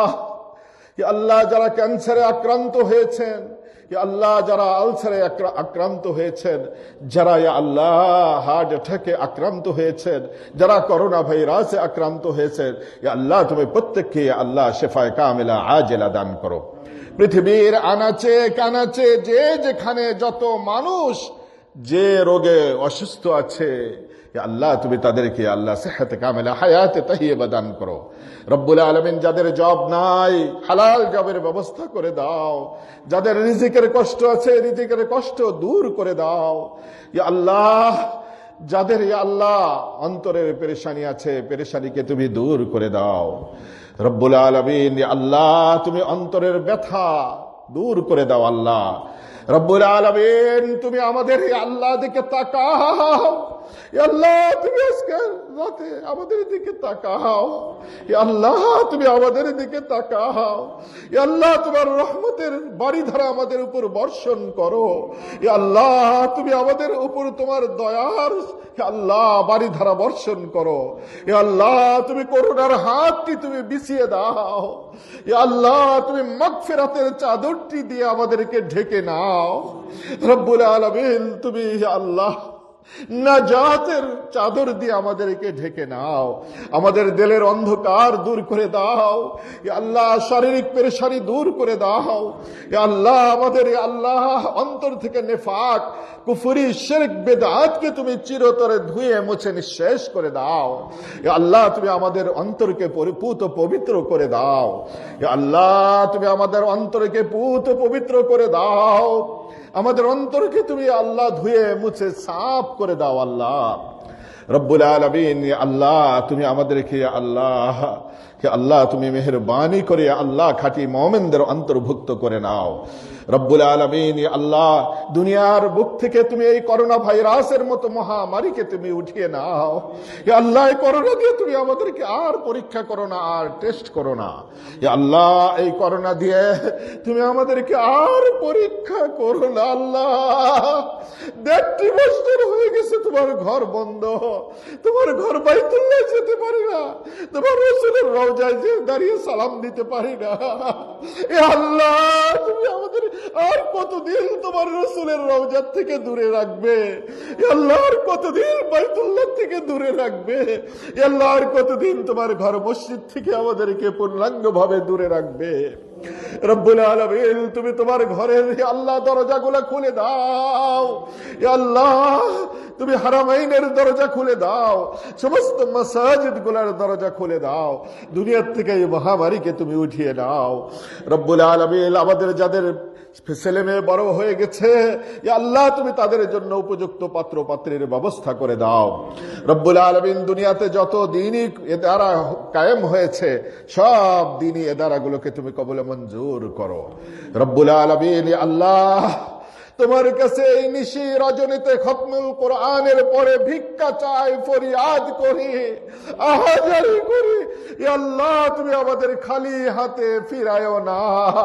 আল্লাহ যারা ক্যান্সারে আক্রান্ত হয়েছেন, আল্লাহ যারা আলসারে আক্রান্ত হয়েছেন, যারা আল্লাহ হার্ট অ্যাটাকে আক্রান্ত হয়েছেন, যারা করোনা ভাইরাসে আক্রান্ত হয়েছেন, আল্লাহ তুমি প্রত্যেককে আল্লাহ শেফায়ে কামিলা আজেলা দান করো। পৃথিবীর আনাচে কানাচে যে যেখানে যত মানুষ যে রোগে অসুস্থ আছে, আল্লাহ তুমি তাদেরকে আল্লাহ সেহতে কামেলা হায়াতে তাইয়্যিবা দান করো। রব্বুল আলামিন, যাদের জব নাই হালাল জবের ব্যবস্থা করে দাও। যাদের রিজিকের কষ্ট আছে রিজিকের কষ্ট দূর করে দাও। ইয়া আল্লাহ, যাদের ইয়া আল্লাহ অন্তরের পেরেশানি আছে পেরেশানিকে তুমি দূর করে দাও। রব্বুল আলামিন, ইয়া আল্লাহ তুমি অন্তরের ব্যথা দূর করে দাও। আল্লাহ রব্বুল আলামিন, তুমি আমাদের আল্লাহ দিকে তাকাও। আল্লাহ তুমি আজকে রাতে আমাদের দিকে তাকাও। আল্লাহ তুমি আমাদের দিকে তাকাও। আল্লাহ তোমার রহমতের বাড়িধারা আমাদের উপর বর্ষণ করো। আল্লাহ তুমি আমাদের উপর তোমার দয়ার আল্লাহ বাড়িধারা বর্ষণ করো। আল্লাহ তুমি করুণার হাতটি তুমি বিছিয়ে দাও। আল্লাহ তুমি মাগফিরাতের চাদরটি দিয়ে আমাদেরকে ঢেকে নাও। রব্বুল আলামিন, তুমি আল্লাহ নাজাতের চাদর দিয়ে আমাদেরকে ঢেকে নাও। আমাদের দিলের অন্ধকার দূর করে দাও। আল্লাহ শারীরিক পেরেশানি দূর করে দাও। আল্লাহ আমাদের আল্লাহ অন্তর থেকে নেফাক কুফরি শিরক বেদাতকে তুমি চিরতরে ধুয়ে মুছে নিঃশেষ করে দাও। আল্লাহ তুমি আমাদের অন্তরকে পরিপূত পবিত্র করে দাও। আল্লাহ তুমি আমাদের অন্তরকে পূত পবিত্র করে দাও। আমাদের অন্তরকে তুমি আল্লাহ ধুয়ে মুছে সাফ করে দাও। আল্লাহ রব্বুল আলামিন, আল্লাহ তুমি আমাদেরকে আল্লাহ তুমি মেহেরবানি করে আল্লাহ খাঁটি মুমিনদের অন্তর্ভুক্ত করে নাও। রব্বুল আলামিন, আল্লাহ দুনিয়ার বুক থেকে তুমি এই করোনা ভাইরাসের মতো মহামারীকে তুমি উঠিয়ে নাও। আল্লাহ এই করোনা দিয়ে তুমি আমাদেরকে আর পরীক্ষা করো না, আর টেস্ট করো না। আল্লাহ এই করোনা দিয়ে তুমি আমাদেরকে আর পরীক্ষা করো না। আল্লাহ 1.5 বছর হয়ে গেছে তোমার ঘর বন্ধ, তোমার ঘর বাইতুল্লাহ যেতে পারি না, তোমার রাসূলের রওজায় যে দাঁড়িয়ে সালাম দিতে পারি না। আল্লাহ তুমি আমাদের আর কতদিন তোমার রাসূলের রওজা থেকে দূরে রাখবে? আল্লাহ আর কতদিন বাইতুল্লাহ থেকে দূরে রাখবে? আল্লাহ আর কতদিন তোমার ঘর মসজিদ থেকে আমাদেরকে পূর্ণাঙ্গভাবে দূরে রাখবে? রব্বুল আলামিন, তুমি তোমার ঘরের আল্লাহ দরজাগুলো খুলে দাও। আল্লাহ তুমি হারামাইনের দরজা খুলে দাও, সমস্ত মাসাজিদ গুলার দরজা খুলে দাও। দুনিয়ার থেকে এই মহামারীকে তুমি উঠিয়ে নাও। রব্বুল আলামিন, আমাদের যাদের ছেলে মেয়ে বড় হয়ে গেছে, আল্লাহ তুমি তাদের জন্য উপযুক্ত পাত্র পাত্রীর ব্যবস্থা করে দাও। রব্বুল আলামিন, দুনিয়াতে যত দিনই এদারা কায়েম হয়েছে সব দিনই এদারাগুলোকে তুমি কবুল মঞ্জুর করো। রব্বুল আলামিন, আল্লাহ তোমার কাছে এই নিশি রজনীতে খতমুল কোরআনের পরে ভিক্ষা চাই, ফরিয়াদ করি, আহাজারি করি। আল্লাহ তুমি আমাদের খালি হাতে ফিরায়ও না।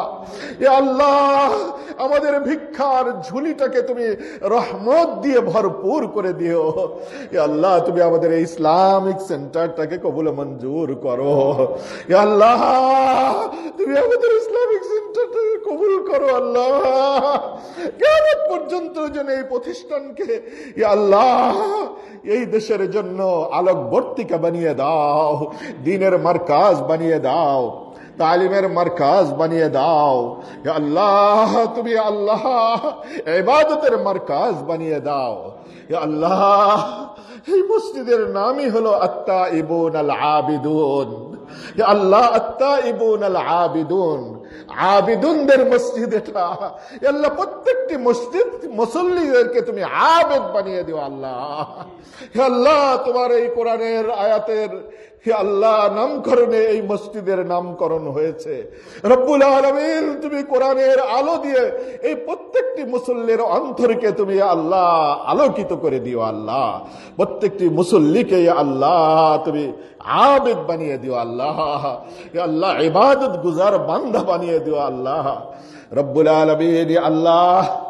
আল্লাহ আমাদের ভিক্ষার ঝুলিটাকে তুমি রহমত দিয়ে ভরপুর করে দিও। আল্লাহ তুমি আমাদের এই ইসলামিক সেন্টারটাকে কবুল মঞ্জুর করো। আল্লাহ তুমি আমাদের ইসলামিক সেন্টারটাকে কবুল করো। আল্লাহ কিয়ামত পর্যন্ত যেন এই প্রতিষ্ঠানকে আল্লাহ এই দেশের জন্য আলোকবর্তিকা বানিয়ে দাও, দ্বীনের মারকাজ বানিয়ে দাও, তালিমের মারকাজ বানিয়ে দাও। আল্লাহ তুমি আল্লাহ ইবাদতের মারকাজ বানিয়ে দাও। আল্লাহ এই মসজিদের নামই হলো আত্তাইবুন আল আবিদুন। আল্লাহ আত্তাইবুন আল আবিদুন, আবিদুনদের মসজিদ এটা। আল্লাহ প্রত্যেকটি মসজিদ মুসল্লিদেরকে তুমি আবেদ বানিয়ে দিও। আল্লাহ আল্লাহ তোমার এই কোরআনের আয়াতের আল্লাহ নামকরণে এই মসজিদের নামকরণ হয়েছে। রব্বুল আলামিন, তুমি কোরআনের আলো দিয়ে এই প্রত্যেকটি মুসল্লির অন্তরকে তুমি আল্লাহ আলোকিত করে দিও। আল্লাহ প্রত্যেকটি মুসল্লিকে আল্লাহ তুমি আবেদ বানিয়ে দিও। আল্লাহ আল্লাহ ইবাদত গুজার বান্দা বানিয়ে দিও। আল্লাহ রব্বুল আলামিন, আল্লাহ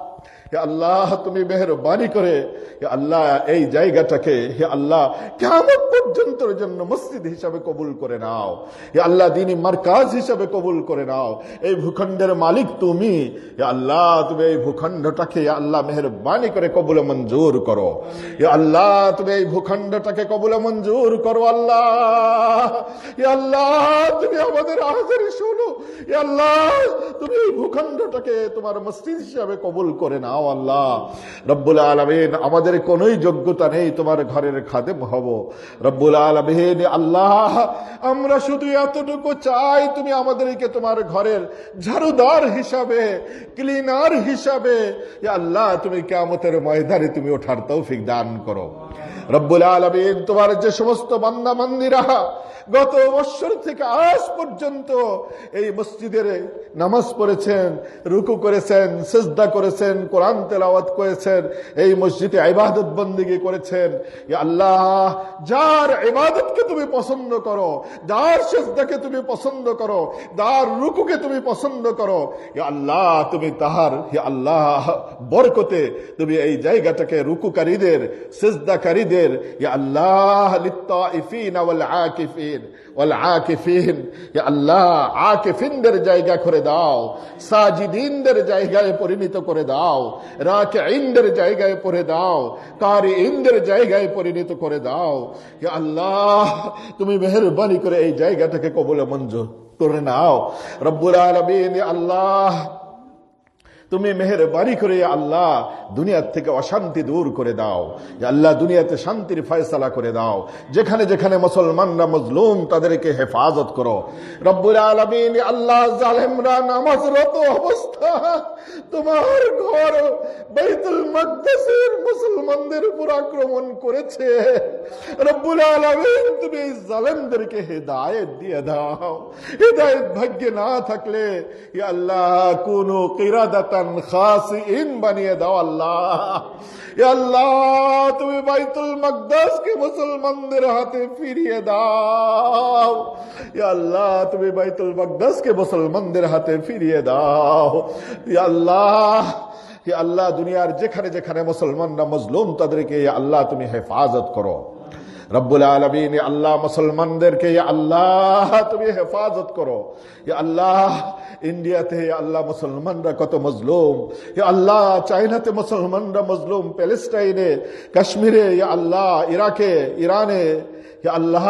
হে আল্লাহ তুমি মেহেরবানি করে হে আল্লাহ এই জায়গাটাকে হে আল্লাহ কিয়ামত পর্যন্তের জন্য মসজিদ হিসাবে কবুল করে নাও। হে আল্লাহ দ্বীনি মারকাজ হিসাবে কবুল করে নাও। এই ভূখণ্ডের মালিক তুমি, হে আল্লাহ তুমি এই ভূখণ্ডটাকে হে আল্লাহ মেহেরবানি করে কবুল মঞ্জুর করো। হে আল্লাহ তুমি এই ভূখণ্ডটাকে কবুল মঞ্জুর করো আল্লাহ। হে আল্লাহ তুমি আমাদের আহাজারি শোনো। হে আল্লাহ তুমি এই ভূখণ্ডটাকে তোমার মসজিদ হিসাবে কবুল করে নাও আল্লাহ। রব্বুল আলামিন আমাদের কোনোই যোগ্যতা নেই তোমার ঘরের খাদেম হব। রব্বুল আলামিন আল্লাহ আমরা শুধু এতটুকু চাই তুমি আমাদেরকে তোমার ঘরের ঝাড়ুদার হিসাবে, ক্লিনার হিসাবে ইয়া আল্লাহ তুমি কিয়ামতের ময়দানে তুমি ওঠার তৌফিক দান করো। রব্বুল আলামিন তোমার যে সমস্ত বান্দা বান্দীরা গত বছর থেকে আজ পর্যন্ত এই মসজিদের নামাজ পড়েছেন, রুকু করেছেন, সিজদা করেছেন, কোরআন তেলাওয়াত করেছেন, এই মসজিদে ইবাদত বন্দেগী করেছেন, ইয়া আল্লাহ যার ইবাদতকে তুমি পছন্দ করো, যার সিজদাকে তুমি পছন্দ করো, যার রুকুকে তুমি পছন্দ করো, ইয়া আল্লাহ তুমি তাহার ইয়া আল্লাহ বরকতে তুমি এই জায়গাটাকে রুকুকারীদের, সিজদাকারীদের ইয়া আল্লাহ লিত্তাইফিন ওয়াল আকিফিন ওয়াল আকিফিন ইয়া আল্লাহ আকিফিনদের জায়গা করে দাও, সাজিদিনদের জায়গায় পরিণত করে দাও, রাকিঈনদের জায়গায় পড়ে দাও, কারিঈনদের জায়গায় পরিণত করে দাও। ইয়া আল্লাহ তুমি মেহেরবানি করে এই জায়গাটাকে কবুল মঞ্জুর করে নাও। রব্বুল আলামিন আল্লাহ তুমি মেহেরবানি করে আল্লাহ দুনিয়ার থেকে অশান্তি দূর করে দাও। আল্লাহ দুনিয়াতে শান্তির ফয়সালা করে দাও। যেখানে যেখানে মুসলমানরা মজলুম তাদেরকে হেফাজত করো। রব্বুল আলামিন আল্লাহ জালেমরা নামাজরত অবস্থা তোমার ঘর বাইতুল মাকদিসের মুসলমানদের উপর আক্রমণ করেছে। রব্বুল আলামিন তুমি এই জালেমদেরকে হেদায়েত দিয়ে দাও। হেদায়েত ভাগ্যে না থাকলে ইয়া আল্লাহ কুনু কিরাদাতান খাসিইন বানিয়ে দাও আল্লাহ। ইয়া আল্লাহ তুমি বাইতুল মাকদিসকে মুসলমানদের হাতে ফিরিয়ে দাও। ইয়া আল্লাহ তুমি বাইতুল মাকদিসকে মুসলমানদের হাতে ফিরিয়ে দাও। ইয়া আল্লাহ ইয়া আল্লাহ দুনিয়ার যেখানে যেখানে মুসলমানরা মজলুম তাদেরকে ইয়া আল্লাহ তুমি হেফাজত করো। রব্বুল আলামিন আল্লাহ মুসলমানদেরকে ইয়া আল্লাহ তুমি হেফাজত করো। ইয়া আল্লাহ ইন্ডিয়াতে আল্লাহ মুসলমানরা কত মজলুম, ইয়া আল্লাহ চায়নাতে মুসলমানরা মজলুম, প্যালেস্টাইনে, কাশ্মীরে, ইয়া আল্লাহ ইরাকে, ইরানে, ইয়া আল্লাহ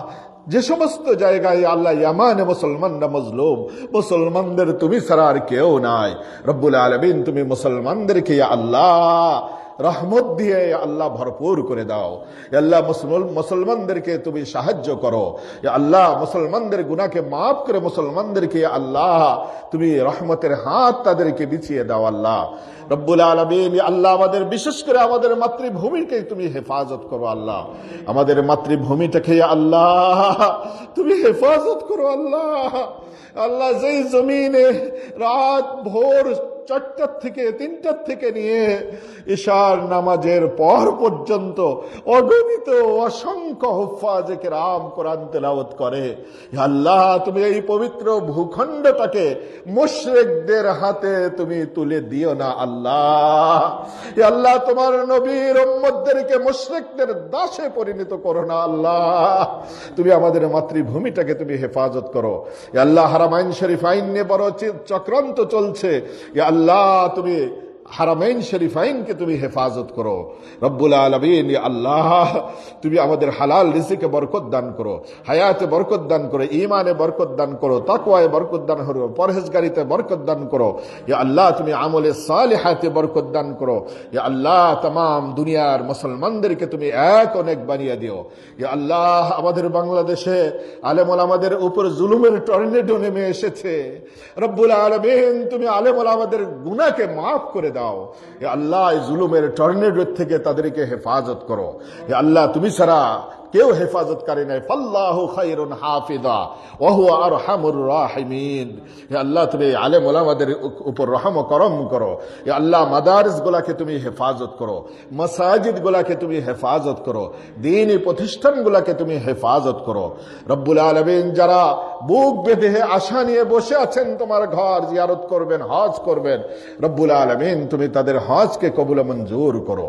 যে সমস্ত জায়গায় আল্লাহ ইয়ামানে মুসলমানরা মজলুম, মুসলমানদের তুমি ছাড়া আর কেউ নাই। রব্বুল আলামিন তুমি মুসলমানদেরকে ইয়া আল্লাহ রহমত দিয়ে আল্লাহ ভরপুর করে দাও। আল্লাহ মুসলমানদেরকে তুমি সাহায্য করো। আল্লাহ মুসলমানদের গুনাহকে মাফ করে মুসলমানদেরকে আল্লাহ তুমি রহমতের হাত তাদেরকে বিছিয়ে দাও আল্লাহ। রব্বুল আলামিন আল্লাহ আমাদের বিশেষ করে আমাদের মাতৃভূমিকে তুমি হেফাজত করো আল্লাহ। আমাদের মাতৃভূমিটাকে আল্লাহ তুমি হেফাজত করো আল্লাহ। আল্লাহ যেই জমিনে রাত ভোর 4টার থেকে 3টার থেকে নিয়ে ইশার নামাজের পর পর্যন্ত অগণিত অসংখ্য হুফাজে কেরাম কোরআন তেলাওয়াত করে, আল্লাহ তুমি এই পবিত্র ভূখণ্ডটাকে মুশরিকদের হাতে তুমি তুলে দিও না আল্লাহ। আল্লাহ তোমার নবীর উম্মতদেরকে মুশরিকদের দাসে পরিণত করো না আল্লাহ। তুমি আমাদের মাতৃভূমিটাকে তুমি হেফাজত করো। আল্লাহ হারামাইন শরীফাইন নিয়ে বড় চক্রান্ত চলছে, আল্লাহ তুমি হারামাইন শরীফাইনকে তুমি হেফাজত করো। রব্বুল আলামিন আল্লাহ তুমি আমাদের হালাল রিজিকে বরকত দান করো, হায়াতে বরকত দান করো, ঈমানে বরকত দান করো, তাকওয়ায় বরকত দান করো, পরহেজগারিতে বরকত দান করো। ইয়া আল্লাহ তুমি আমলে সালিহাতে বরকত দান করো। ইয়া আল্লাহ तमाम দুনিয়ার মুসলমানদেরকে তুমি এক অনেক বানিয়ে দিও। ইয়া আল্লাহ আমাদের বাংলাদেশে আলেম ওলামাদের উপর জুলুমের টর্নেডো নেমে এসেছে। রব্বুল আলামিন তুমি আলেম ওলামাদের গুনাহকে মাফ করে দাও। আল্লাহ জুলুমের টর্নেডো থেকে তাদেরকে হেফাজত করো। আল্লাহ তুমি ছাড়া কেউ হেফাজতকারী নাই। ফাল্লাহু খায়রুন হাফিজা ওয়া হুয়া আরহামুর রাহিমিন। হে আল্লাহ, তুমি আলেম ওলামাদের উপর রহম ও করম করো। হে আল্লাহ, মাদারিস গুলাকে তুমি হেফাজত করো, মাসাজিদ গুলাকে তুমি হেফাজত করো, দ্বীনি প্রতিষ্ঠান গুলাকে তুমি হেফাজত করো। রব্বুল আলামিন, যারা বুক বেঁধে আশা নিয়ে বসে আছেন তোমার ঘর জিয়ারত করবেন, হজ করবেন, রব্বুল আলামিন তুমি তাদের হজকে কবুল মঞ্জুর করো।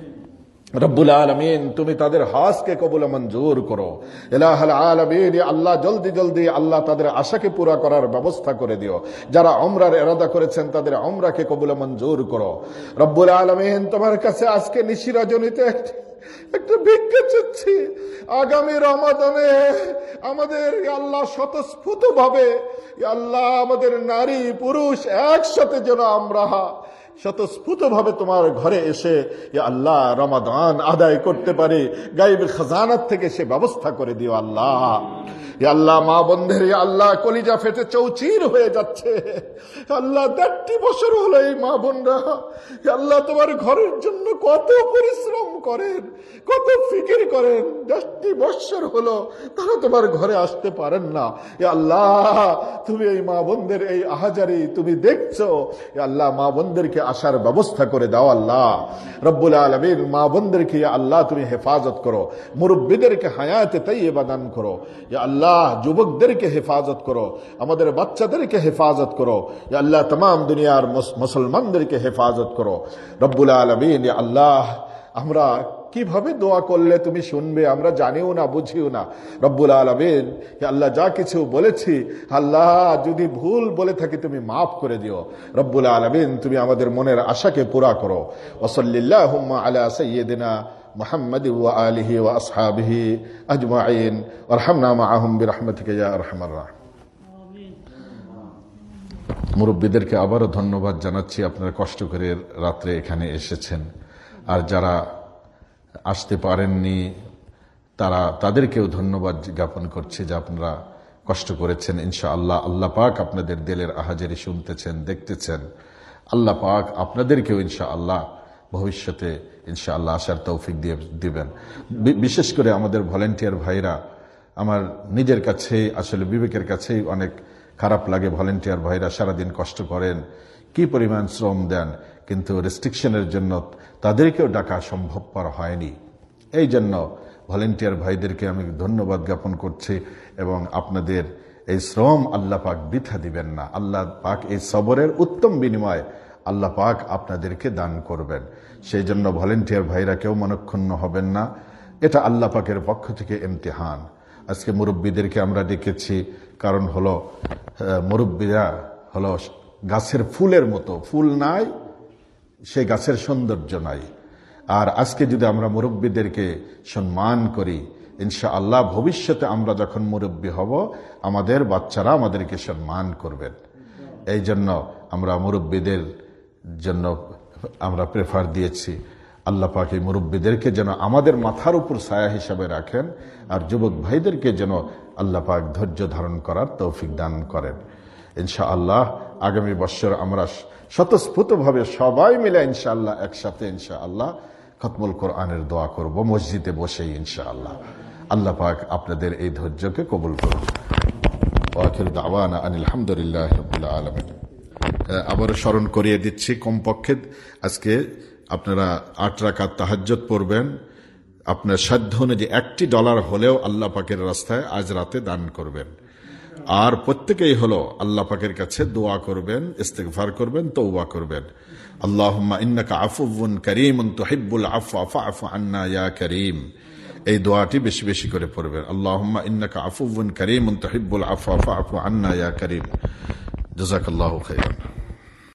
রব্বুল আলামিন তুমি তাদের হজকে কবুল মঞ্জুর করো। ইলাহুল আলামিন, আল্লাহ জলদি জলদি আল্লাহ তাদের আশাকে পুরা করার ব্যবস্থা করে দিও। যারা উমরার ইরাদা করেছেন তাদের উমরাকে কবুল মঞ্জুর করো। রব্বুল আলামিন, তোমার কাছে আজকে নিশি রজনীতে একটা ভিক্ষা চাচ্ছি। আগামী রমাদানে আমাদের আল্লাহ স্বতঃস্ফূর্ত ভাবে আল্লাহ আমাদের নারী পুরুষ একসাথে যেন আমরা স্বতঃস্ফূর্ত ভাবে তোমার ঘরে এসে আল্লাহ রমাদান আদায় করতে পারি। গায়েব খাজানাত থেকে সে ব্যবস্থা করে দিও আল্লাহ। আল্লাহ, মা বন্ধের আল্লাহ কলিজা ফেটে চৌচির হয়ে যাচ্ছে আল্লাহ। 1.5 বছর হলো এই মা বোনরা আল্লাহ তোমার ঘরের জন্য কত পরিশ্রম করেন, কত ফিকির করেন। 1.5 বছর হলো তারা তোমার ঘরে আসতে পারেন না। আল্লাহ, তুমি এই মা বোনদের এই আহাজারি তুমি দেখছো। আল্লাহ, মা বোনদেরকে আসার ব্যবস্থা করে দাও আল্লাহ। রব্বুল আলামিন, মা বোনদেরকে আল্লাহ তুমি হেফাজত করো। মুরব্বীদেরকে হায়াতে তাইয়্যিবা দান করো। আল্লাহ, যুবকদেরকে হেফাজত করো, আমাদের বাচ্চাদেরকে হেফাজত করো। আল্লাহ, तमाम দুনিয়ার মুসলমানদেরকে হেফাজত করো। রব্বুল আলামিন, আল্লাহ, আমরা কিভাবে দোয়া করলে তুমি শুনবে আমরা জানিও না, বুঝিও না। রব্বুল আলামিন, আল্লাহ, যা কিছু বলেছি আল্লাহ যদি ভুল বলে থাকি তুমি মাফ করে দিও। রব্বুল আলামিন, তুমি আমাদের মনের আশাকে পুরা করো। ওয়া সাল্লাল্লাহু আলা সাইয়্যিদিনা মুহাম্মাদি ওয়া আলিহি ওয়া আসহাবিহি আজমাইন ওয়ারহামনা মাআহুম বিরহমাতিকা ইয়া আরহামার রাহিমিন। মুরব্বীদেরকে আবারও ধন্যবাদ জানাচ্ছি, আপনারা কষ্ট করে রাত্রে এখানে এসেছেন। আর যারা আসতে পারেননি তাদেরকেও ধন্যবাদ জ্ঞাপন করছি যে আপনারা কষ্ট করেছেন। ইনশাআল্লাহ আল্লাহ পাক আপনাদের দিলের আহাজারি শুনতেছেন, দেখতেছেন। আল্লাহ পাক আপনাদেরকেও ইনশাআল্লাহ ভবিষ্যতে ইনশাআল্লাহ আসার তৌফিক দিবেন। বিশেষ করে আমাদের ভলেন্টিয়ার ভাইরা, আমার নিজের কাছে আসলে বিবেকের কাছেই অনেক খারাপ লাগে। ভলেন্টিয়ার ভাইরা সারাদিন কষ্ট করেন, কি পরিমাণ শ্রম দেন, কিন্তু রেস্ট্রিকশনের জন্য তাদেরকেও ডাকা সম্ভবপর হয়নি। এই জন্য ভলেন্টিয়ার ভাইদেরকে আমি ধন্যবাদ জ্ঞাপন করছি এবং আপনাদের এই শ্রম আল্লাহ পাক বৃথা দিবেন না। আল্লাহ পাক এই সবরের উত্তম বিনিময় আল্লাহ পাক আপনাদেরকে দান করবেন। সেই জন্য ভলেন্টিয়ার ভাইরা কেউ মনক্ষুণ্ণ হবেন না, এটা আল্লাহ পাকের পক্ষ থেকে ইমতিহান। আজকে মুরব্বীদেরকে আমরা ডেকেছি, কারণ হলো মুরব্বীরা হলো গাছের ফুলের মতো, ফুল নাই সেই গাছের সৌন্দর্য নাই। আর আজকে যদি আমরা মুরব্বীদেরকে সম্মান করি, ইনশাআল্লাহ ভবিষ্যতে আমরা যখন মুরব্বী হব আমাদের বাচ্চারা আমাদেরকে সম্মান করবেন। এই জন্য আমরা মুরব্বীদের জন্য আমরা প্রেফার দিয়েছি। আল্লাহ পাক এই মুরব্বীদেরকে যেন আমাদের মাথার উপর ছায়া হিসাবে রাখেন, আর যুবক ভাইদেরকে যেন আল্লাহ পাক ধৈর্য ধারণ করার তৌফিক দান করেন। ইনশাআল্লাহ আগামী বছর আমরা স্বতঃস্ফূর্তভাবে সবাই মিলে ইনশাআল্লাহ একসাথে ইনশাআল্লাহ খতমুল কোরআনের দোয়া করব মসজিদে বসেই ইনশাআল্লাহ। আল্লাহ পাক আপনাদের এই ধৈর্যকে কবুল করুন। ওয়া আখিরু দাওয়ানা আনিল হামদুলিল্লাহি রাব্বিল আলামিন। আবার স্মরণ করিয়ে দিচ্ছি, কমপক্ষে আজকে আপনারা 8 রাকাত তাহাজ্জুদ পড়বেন। আপনার সাধ্য অনুযায়ী $1 হলেও আল্লাহ পাকের রাস্তায় আজ রাতে দান করবেন। আর প্রত্যেকেই হলো আল্লাহ পাকের কাছে দোয়া করবেন, ইস্তিগফার করবেন, তওবা করবেন। আল্লাহুম্মা ইন্নাকা আফুউন কারীমুন তুহিব্বুল আফওয়া ফা'ফু আন্না ইয়া কারীম। এই দোয়াটি বেশি বেশি করে পড়বেন। আল্লাহুম্মা ইন্নাকা আফুউন কারীমুন তুহিব্বুল আফওয়া ফা'ফু আন্না ইয়া কারীম। জাযাকাল্লাহু খাইরান।